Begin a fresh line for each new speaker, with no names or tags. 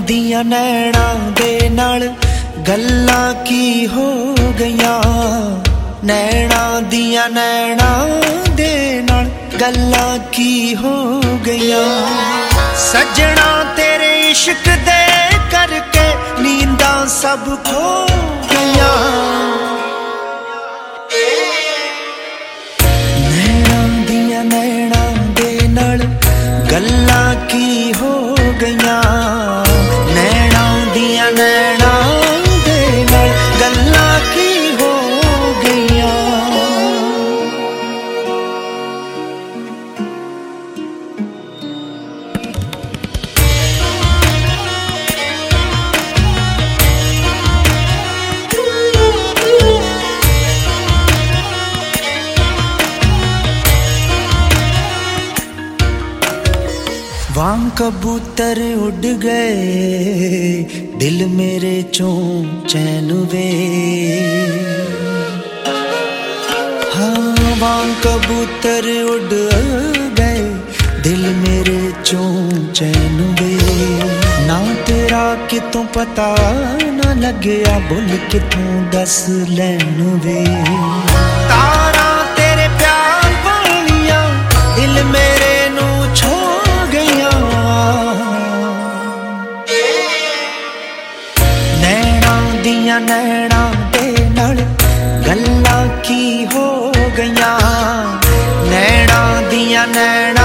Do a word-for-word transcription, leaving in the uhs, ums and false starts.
दियां नैना दे नाल गल्लां की हो गईयां, नैना दियां नैना दे नाल गल्लां की हो गईयां। सजना तेरे इश्क दे करके नींदां सब खो गईयां। नैना दियां नैना दे नाल गल्लां की हो गईयां, नैना दियां नैना दे नाल गल्लां की हो गईयां। वांग कबूतर उड़ गए दिल मेरे चों चैन वे, हाँ वांग कबूतर उड़ गए दिल मेरे चों चैन वे। ना तेरा कितों पता ना लग्या बुल कितों दस लैन वे। तारा तेरे प्यार वालियां दिल मेरे नू छो गईयां। नैना दियां नैना दे नाल गल्लां की हो गईयां, नैना दियां नैना